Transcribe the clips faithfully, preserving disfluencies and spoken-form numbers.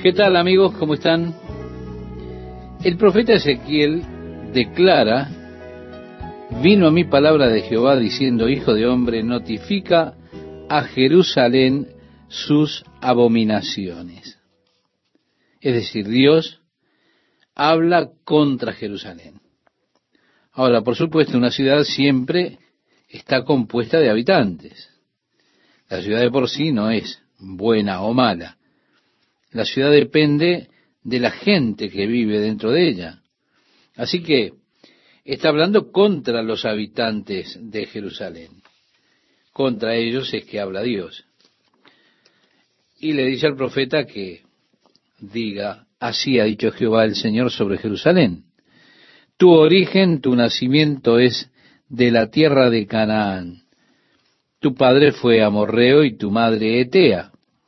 ¿Qué tal, amigos? ¿Cómo están? El profeta Ezequiel declara: vino a mí palabra de Jehová diciendo, hijo de hombre, notifica a Jerusalén sus abominaciones. Es decir, Dios habla contra Jerusalén. Ahora, por supuesto, una ciudad siempre está compuesta de habitantes. La ciudad de por sí no es buena o mala. La ciudad depende de la gente que vive dentro de ella. Así que está hablando contra los habitantes de Jerusalén. Contra ellos es que habla Dios. Y le dice al profeta que diga: así ha dicho Jehová el Señor sobre Jerusalén. Tu origen, tu nacimiento es de la tierra de Canaán. Tu padre fue amorreo y tu madre etea.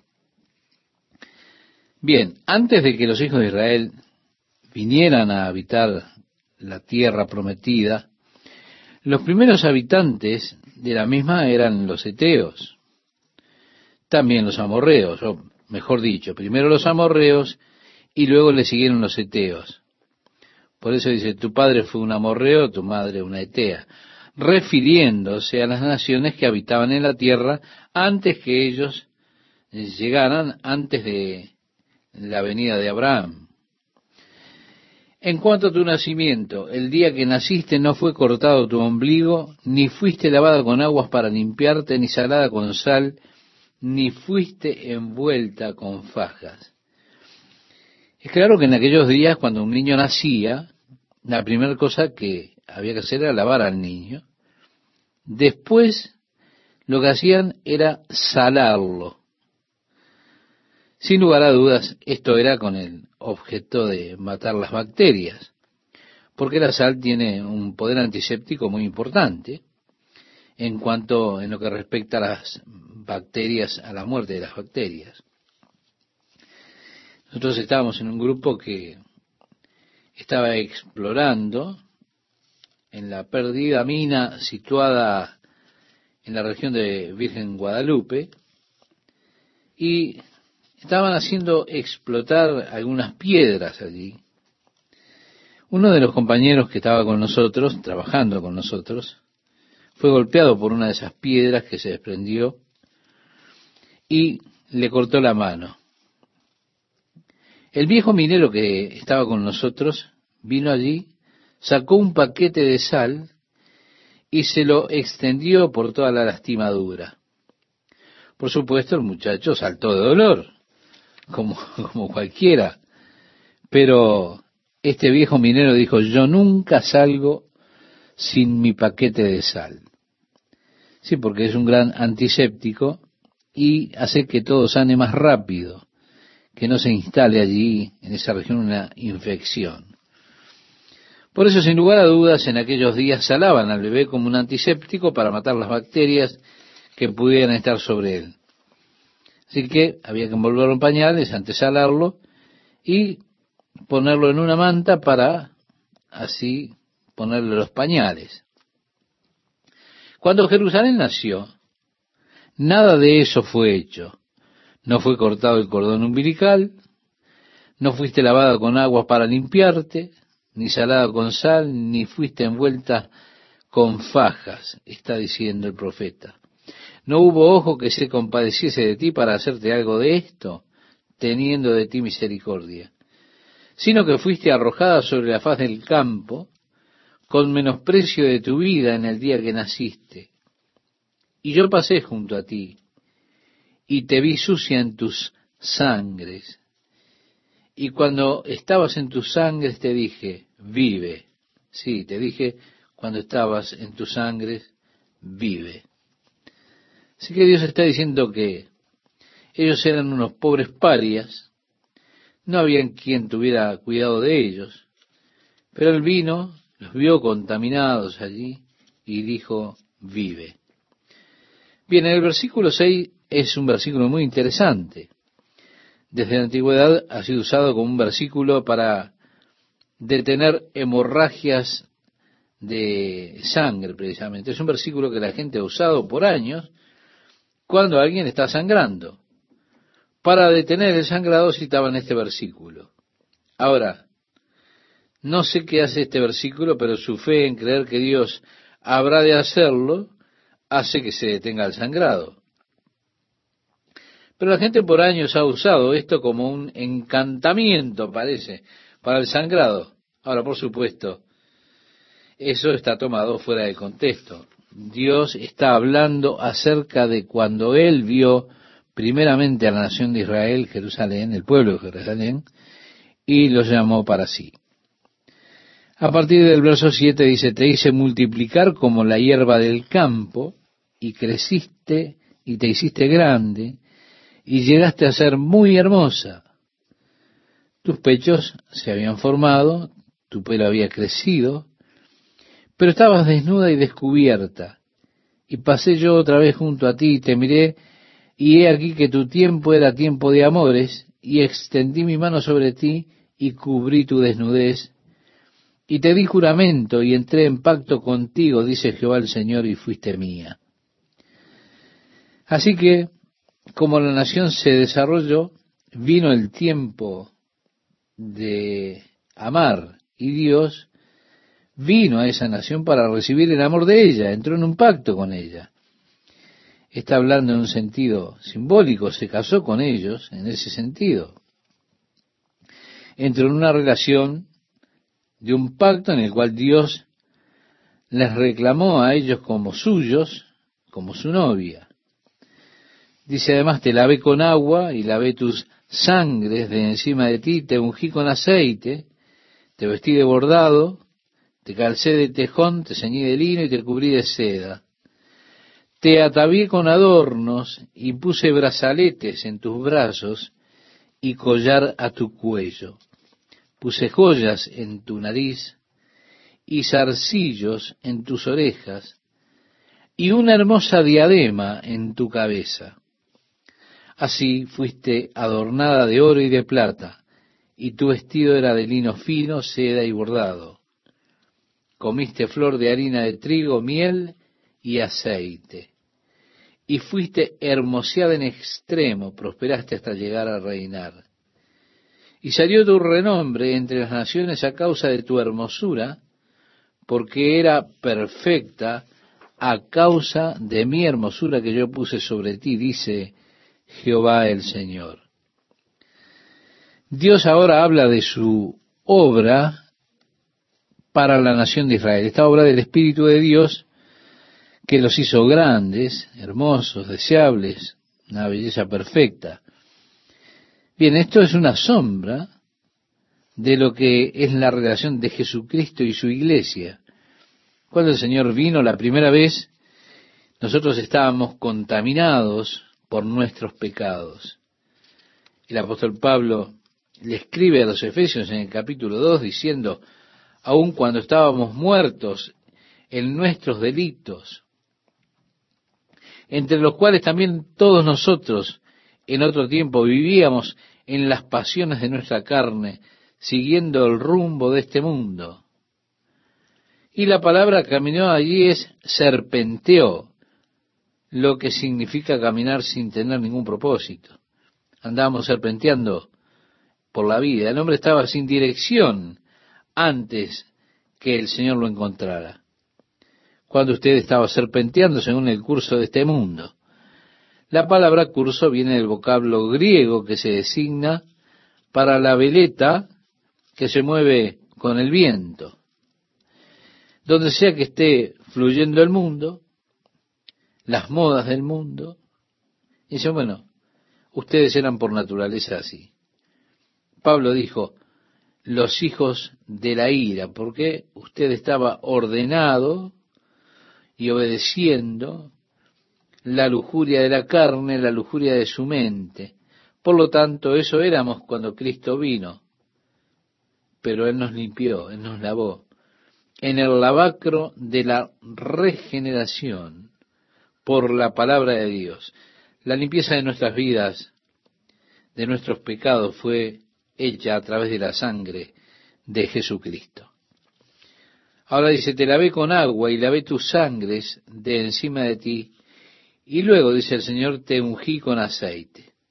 Bien, antes de que los hijos de Israel vinieran a habitar la tierra prometida, los primeros habitantes de la misma eran los eteos, también los amorreos, o mejor dicho, primero los amorreos y luego le siguieron los eteos. Por eso dice, tu padre fue un amorreo, tu madre una etea, refiriéndose a las naciones que habitaban en la tierra antes que ellos llegaran, antes de la venida de Abraham. En cuanto a tu nacimiento, el día que naciste no fue cortado tu ombligo, ni fuiste lavada con aguas para limpiarte, ni salada con sal, ni fuiste envuelta con fajas. Es claro que en aquellos días, cuando un niño nacía, la primera cosa que había que hacer era lavar al niño. Después, lo que hacían era salarlo. Sin lugar a dudas, esto era con el objeto de matar las bacterias, porque la sal tiene un poder antiséptico muy importante en cuanto en lo que respecta a las bacterias, a la muerte de las bacterias. Nosotros estábamos en un grupo que estaba explorando en la perdida mina situada en la región de Virgen Guadalupe, y estaban haciendo explotar algunas piedras allí. Uno de los compañeros que estaba con nosotros, trabajando con nosotros, fue golpeado por una de esas piedras que se desprendió y le cortó la mano. El viejo minero que estaba con nosotros vino allí, sacó un paquete de sal y se lo extendió por toda la lastimadura. Por supuesto, el muchacho saltó de dolor, como, como cualquiera. Pero este viejo minero dijo, yo nunca salgo sin mi paquete de sal. Sí, porque es un gran antiséptico y hace que todo sane más rápido, que no se instale allí, en esa región, una infección. Por eso, sin lugar a dudas, en aquellos días salaban al bebé como un antiséptico para matar las bacterias que pudieran estar sobre él. Así que había que envolverlo en pañales, antesalarlo y ponerlo en una manta para así ponerle los pañales. Cuando Jerusalén nació, nada de eso fue hecho. No fue cortado el cordón umbilical, no fuiste lavada con agua para limpiarte, ni salada con sal, ni fuiste envuelta con fajas, está diciendo el profeta. ¿No hubo ojo que se compadeciese de ti para hacerte algo de esto, teniendo de ti misericordia? Sino que fuiste arrojada sobre la faz del campo, con menosprecio de tu vida en el día que naciste. Y yo pasé junto a ti, y te vi sucia en tus sangres. Y cuando estabas en tus sangres te dije, vive. Sí, te dije, cuando estabas en tus sangres, vive. Así que Dios está diciendo que ellos eran unos pobres parias, no había quien tuviera cuidado de ellos, pero Él vino, los vio contaminados allí y dijo, vive. Bien, el versículo seis es un versículo muy interesante. Desde la antigüedad ha sido usado como un versículo para detener hemorragias de sangre, precisamente. Es un versículo que la gente ha usado por años cuando alguien está sangrando, para detener el sangrado citaban este versículo. Ahora, no sé qué hace este versículo, pero su fe en creer que Dios habrá de hacerlo hace que se detenga el sangrado. Pero la gente por años ha usado esto como un encantamiento, parece, para el sangrado. Ahora, por supuesto, eso está tomado fuera de contexto. Dios está hablando acerca de cuando Él vio primeramente a la nación de Israel, Jerusalén, el pueblo de Jerusalén, y los llamó para sí. A partir del verso siete dice, te hice multiplicar como la hierba del campo, y creciste y te hiciste grande, y llegaste a ser muy hermosa. Tus pechos se habían formado, tu pelo había crecido, pero estabas desnuda y descubierta. Y pasé yo otra vez junto a ti y te miré, y he aquí que tu tiempo era tiempo de amores, y extendí mi mano sobre ti y cubrí tu desnudez, y te di juramento y entré en pacto contigo, dice Jehová el Señor, y fuiste mía. Así que, como la nación se desarrolló, vino el tiempo de amar, y Dios vino a esa nación para recibir el amor de ella, entró en un pacto con ella. Está hablando en un sentido simbólico, se casó con ellos en ese sentido. Entró en una relación de un pacto en el cual Dios les reclamó a ellos como suyos, como su novia. Dice además, te lavé con agua y lavé tus sangres de encima de ti, te ungí con aceite, te vestí de bordado, te calcé de tejón, te ceñí de lino y te cubrí de seda. Te atavié con adornos y puse brazaletes en tus brazos y collar a tu cuello. Puse joyas en tu nariz y zarcillos en tus orejas y una hermosa diadema en tu cabeza. Así fuiste adornada de oro y de plata, y tu vestido era de lino fino, seda y bordado. Comiste flor de harina de trigo, miel y aceite. Y fuiste hermoseada en extremo, prosperaste hasta llegar a reinar. Y salió tu renombre entre las naciones a causa de tu hermosura, porque era perfecta a causa de mi hermosura que yo puse sobre ti, dice Jehová el Señor. Dios ahora habla de su obra para la nación de Israel, esta obra del Espíritu de Dios que los hizo grandes, hermosos, deseables, una belleza perfecta. Bien, esto es una sombra de lo que es la relación de Jesucristo y su iglesia. Cuando el Señor vino la primera vez, nosotros estábamos contaminados por nuestros pecados. El apóstol Pablo le escribe a los Efesios en el capítulo dos diciendo, aun cuando estábamos muertos en nuestros delitos, entre los cuales también todos nosotros en otro tiempo vivíamos en las pasiones de nuestra carne, siguiendo el rumbo de este mundo. Y la palabra caminó allí es serpenteó, lo que significa caminar sin tener ningún propósito. Andábamos serpenteando por la vida. El hombre estaba sin dirección antes que el Señor lo encontrara. Cuando usted estaba serpenteando según el curso de este mundo. La palabra curso viene del vocablo griego que se designa para la veleta que se mueve con el viento. Donde sea que esté fluyendo el mundo, las modas del mundo, y dice, bueno, ustedes eran por naturaleza así. Pablo dijo, los hijos de la ira, porque usted estaba ordenado y obedeciendo la lujuria de la carne, la lujuria de su mente. Por lo tanto, eso éramos cuando Cristo vino. Pero Él nos limpió, Él nos lavó. En el lavacro de la regeneración por la palabra de Dios. La limpieza de nuestras vidas, de nuestros pecados, fue hecha a través de la sangre de Jesucristo. Ahora dice, te lavé con agua y lavé tus sangres de encima de ti. Y luego, dice el Señor, te ungí con aceite.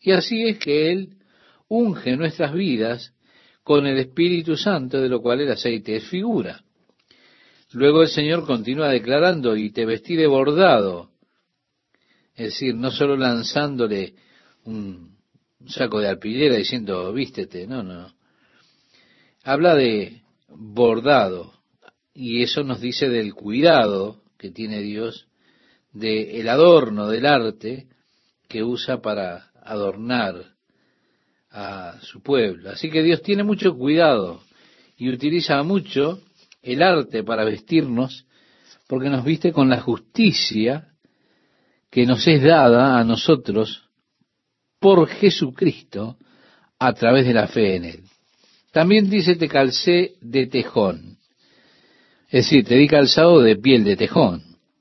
Y así es que Él unge nuestras vidas con el Espíritu Santo, de lo cual el aceite es figura. Luego el Señor continúa declarando, y te vestí de bordado, es decir, no solo lanzándole un saco de alpillera diciendo, vístete, no, no. Habla de bordado, y eso nos dice del cuidado que tiene Dios, del adorno, del arte que usa para adornar a su pueblo. Así que Dios tiene mucho cuidado y utiliza mucho el arte para vestirnos, porque nos viste con la justicia que nos es dada a nosotros por Jesucristo a través de la fe en Él. También dice, te calcé de tejón, es decir, te di calzado de piel de tejón.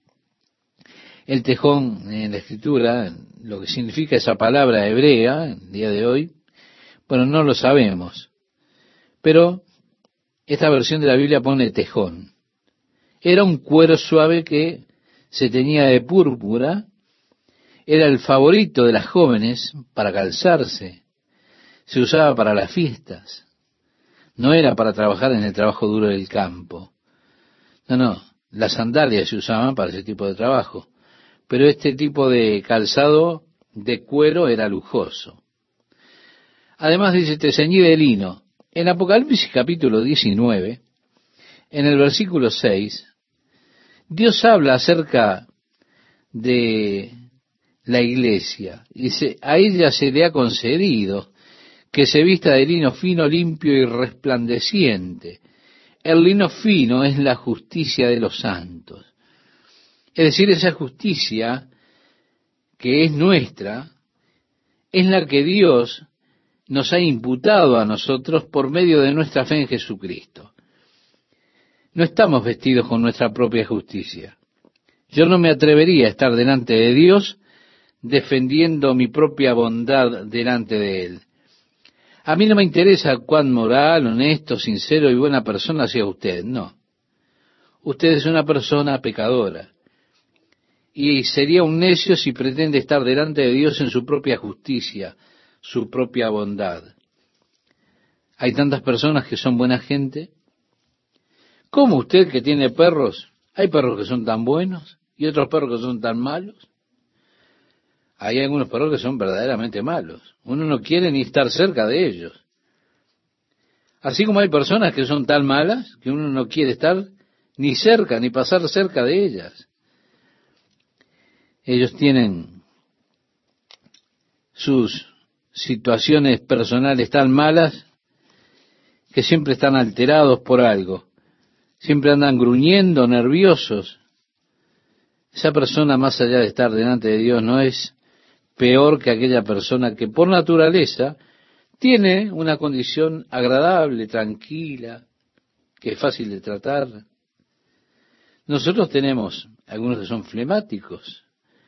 El tejón en la Escritura, lo que significa esa palabra hebrea en el día de hoy, bueno, no lo sabemos, pero esta versión de la Biblia pone tejón. Era un cuero suave que se teñía de púrpura, era el favorito de las jóvenes para calzarse, se usaba para las fiestas, no era para trabajar en el trabajo duro del campo. No, no, las sandalias se usaban para ese tipo de trabajo, pero este tipo de calzado de cuero era lujoso. Además dice, te ceñí de lino. En Apocalipsis capítulo diecinueve, en el versículo seis, Dios habla acerca de la iglesia. Dice, a ella se le ha concedido que se vista de lino fino, limpio y resplandeciente. El lino fino es la justicia de los santos. Es decir, esa justicia que es nuestra, es la que Dios nos ha imputado a nosotros por medio de nuestra fe en Jesucristo. No estamos vestidos con nuestra propia justicia. Yo no me atrevería a estar delante de Dios defendiendo mi propia bondad delante de Él. A mí no me interesa cuán moral, honesto, sincero y buena persona sea usted, no. Usted es una persona pecadora. Y sería un necio si pretende estar delante de Dios en su propia justicia, su propia bondad. Hay tantas personas que son buena gente. ¿Cómo usted que tiene perros? Hay perros que son tan buenos y otros perros que son tan malos. Hay algunos perros que son verdaderamente malos. Uno no quiere ni estar cerca de ellos. Así como hay personas que son tan malas que uno no quiere estar ni cerca, ni pasar cerca de ellas. Ellos tienen sus situaciones personales tan malas que siempre están alterados por algo. Siempre andan gruñendo, nerviosos. Esa persona, más allá de estar delante de Dios, no es peor que aquella persona que por naturaleza tiene una condición agradable, tranquila, que es fácil de tratar. Nosotros tenemos algunos que son flemáticos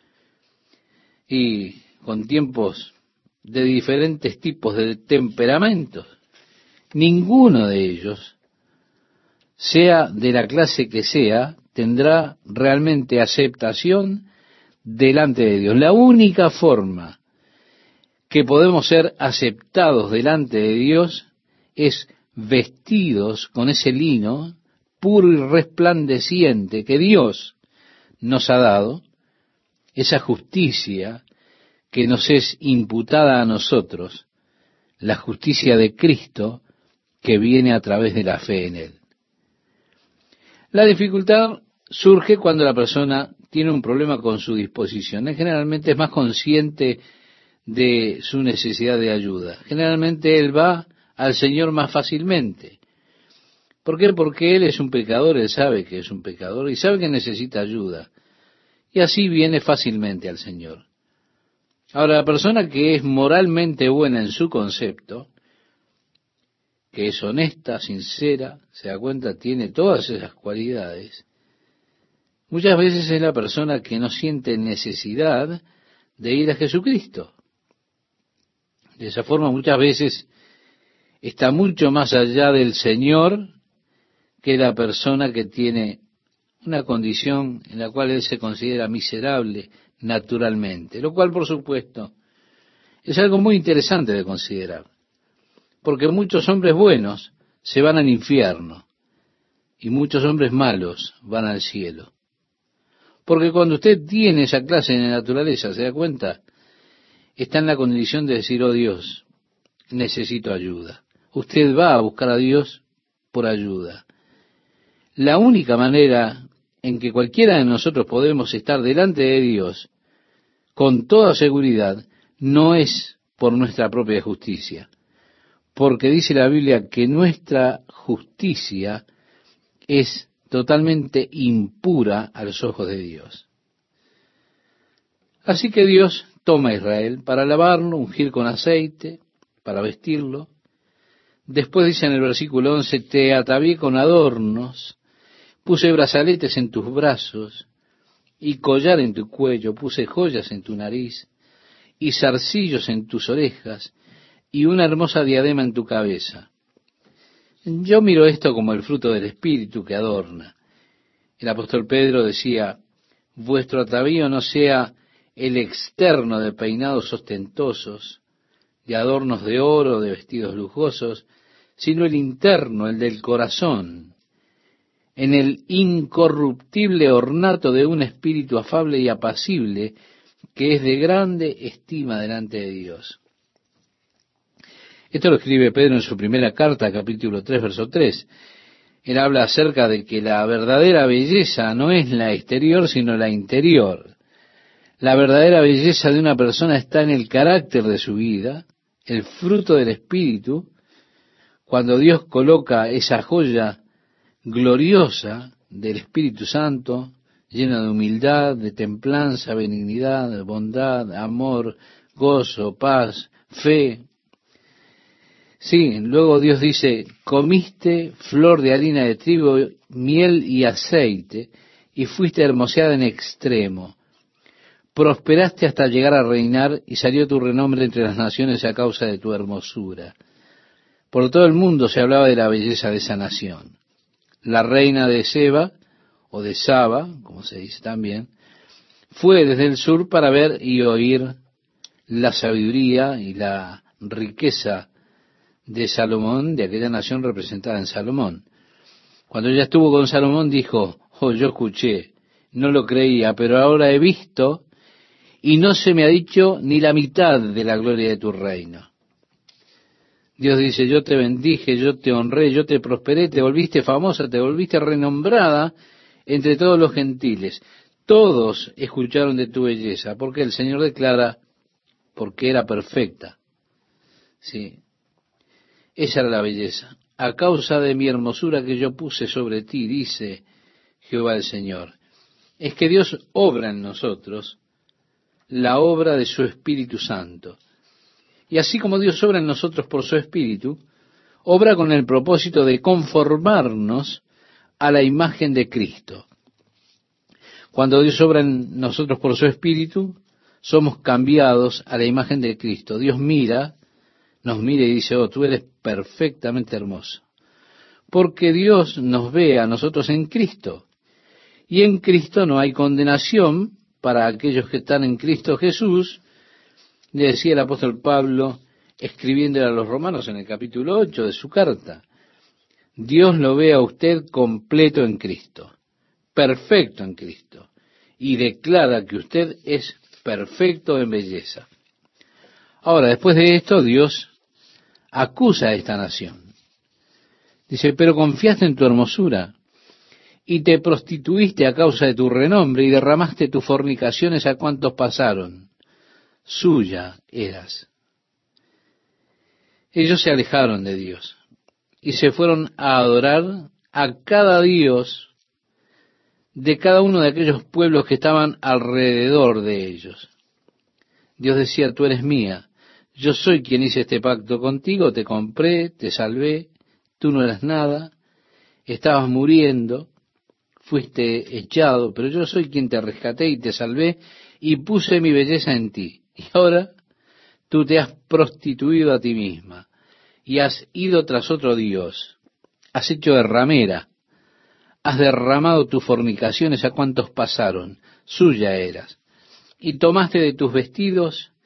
y con tiempos de diferentes tipos de temperamentos. Ninguno de ellos, sea de la clase que sea, tendrá realmente aceptación delante de Dios. La única forma que podemos ser aceptados delante de Dios es vestidos con ese lino puro y resplandeciente que Dios nos ha dado, esa justicia que nos es imputada a nosotros, la justicia de Cristo que viene a través de la fe en Él. La dificultad surge cuando la persona tiene un problema con su disposición. Él generalmente es más consciente de su necesidad de ayuda. Generalmente él va al Señor más fácilmente. ¿Por qué? Porque él es un pecador, él sabe que es un pecador y sabe que necesita ayuda. Y así viene fácilmente al Señor. Ahora, la persona que es moralmente buena en su concepto, que es honesta, sincera, se da cuenta, tiene todas esas cualidades, muchas veces es la persona que no siente necesidad de ir a Jesucristo. De esa forma, muchas veces está mucho más allá del Señor que la persona que tiene una condición en la cual él se considera miserable naturalmente, lo cual, por supuesto, Es algo muy interesante de considerar, porque muchos hombres buenos se van al infierno y muchos hombres malos van al cielo. Porque cuando usted tiene esa clase de naturaleza, ¿se da cuenta? Está en la condición de decir, oh Dios, necesito ayuda. Usted va a buscar a Dios por ayuda. La única manera en que cualquiera de nosotros podemos estar delante de Dios con toda seguridad no es por nuestra propia justicia, porque dice la Biblia que nuestra justicia es totalmente impura a los ojos de Dios. Así que Dios toma a Israel para lavarlo, ungir con aceite, para vestirlo. Después dice en el versículo once, te atavié con adornos, puse brazaletes en tus brazos y collar en tu cuello, puse joyas en tu nariz y zarcillos en tus orejas y una hermosa diadema en tu cabeza. Yo miro esto como el fruto del Espíritu que adorna. El apóstol Pedro decía, vuestro atavío no sea el externo de peinados ostentosos, de adornos de oro, de vestidos lujosos, sino el interno, el del corazón, en el incorruptible ornato de un espíritu afable y apacible, que es de grande estima delante de Dios. Esto lo escribe Pedro en su primera carta, capítulo tres, verso tres. Él habla acerca de que la verdadera belleza no es la exterior, sino la interior. La verdadera belleza de una persona está en el carácter de su vida, el fruto del Espíritu. Cuando Dios coloca esa joya gloriosa del Espíritu Santo, llena de humildad, de templanza, benignidad, bondad, amor, gozo, paz, fe. Sí, luego Dios dice, comiste flor de harina de trigo, miel y aceite, y fuiste hermoseada en extremo. Prosperaste hasta llegar a reinar, y salió tu renombre entre las naciones a causa de tu hermosura. Por todo el mundo se hablaba de la belleza de esa nación. La reina de Seba, o de Saba, como se dice también, fue desde el sur para ver y oír la sabiduría y la riqueza de Salomón, de aquella nación representada en Salomón. Cuando ella estuvo con Salomón dijo, oh, yo escuché, no lo creía, pero ahora he visto y no se me ha dicho ni la mitad de la gloria de tu reino. Dios dice, yo te bendije, yo te honré, yo te prosperé, te volviste famosa, te volviste renombrada entre todos los gentiles. Todos escucharon de tu belleza, porque el Señor declara, porque era perfecta. Sí, esa era la belleza. A causa de mi hermosura que yo puse sobre ti, dice Jehová el Señor. Es que Dios obra en nosotros la obra de su Espíritu Santo. Y así como Dios obra en nosotros por su Espíritu, obra con el propósito de conformarnos a la imagen de Cristo. Cuando Dios obra en nosotros por su Espíritu, somos cambiados a la imagen de Cristo. Dios mira, nos mira y dice, oh, tú eres perfectamente hermoso. Porque Dios nos ve a nosotros en Cristo. Y en Cristo no hay condenación para aquellos que están en Cristo Jesús, le decía el apóstol Pablo, escribiéndole a los romanos en el capítulo ocho de su carta. Dios lo ve a usted completo en Cristo, perfecto en Cristo, y declara que usted es perfecto en belleza. Ahora, después de esto, Dios acusa a esta nación. Dice, pero confiaste en tu hermosura, y te prostituiste a causa de tu renombre, y derramaste tus fornicaciones a cuantos pasaron. Suya eras. Ellos se alejaron de Dios y se fueron a adorar a cada dios de cada uno de aquellos pueblos que estaban alrededor de ellos. Dios decía, tú eres mía, yo soy quien hice este pacto contigo, te compré, te salvé, tú no eras nada, estabas muriendo, fuiste echado, pero yo soy quien te rescaté y te salvé y puse mi belleza en ti. Y ahora tú te has prostituido a ti misma y has ido tras otro Dios. Has hecho de ramera, has derramado tus fornicaciones a cuantos pasaron, suya eras. Y tomaste de tus vestidos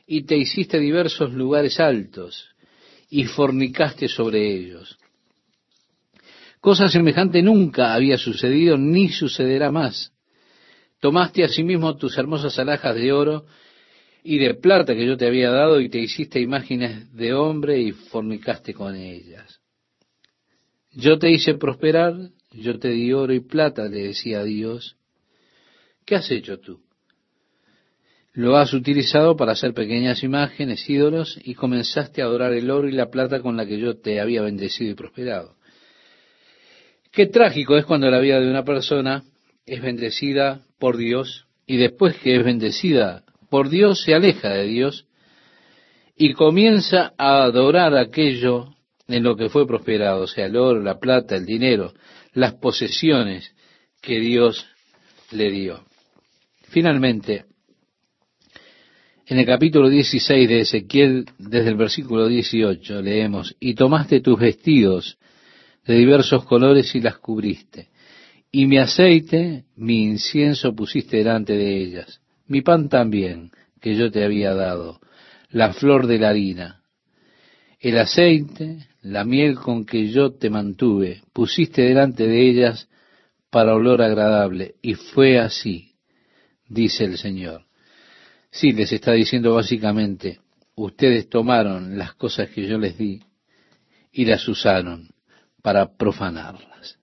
y te hiciste diversos lugares altos, y fornicaste sobre ellos. Cosa semejante nunca había sucedido, ni sucederá más. Tomaste asimismo tus hermosas alhajas de oro y de plata que yo te había dado, y te hiciste imágenes de hombre y fornicaste con ellas. Yo te hice prosperar, yo te di oro y plata, le decía Dios. ¿Qué has hecho tú? Lo has utilizado para hacer pequeñas imágenes, ídolos, y comenzaste a adorar el oro y la plata con la que yo te había bendecido y prosperado. Qué trágico es cuando la vida de una persona es bendecida por Dios y después que es bendecida por Dios se aleja de Dios y comienza a adorar aquello en lo que fue prosperado, o sea, el oro, la plata, el dinero, las posesiones que Dios le dio. Finalmente, en el capítulo dieciséis de Ezequiel, desde el versículo dieciocho, leemos: y tomaste tus vestidos de diversos colores y las cubriste, y mi aceite, mi incienso pusiste delante de ellas, mi pan también, que yo te había dado, la flor de la harina, el aceite, la miel con que yo te mantuve, pusiste delante de ellas para olor agradable, y fue así, dice el Señor. Sí, les está diciendo básicamente, ustedes tomaron las cosas que yo les di y las usaron para profanarlas.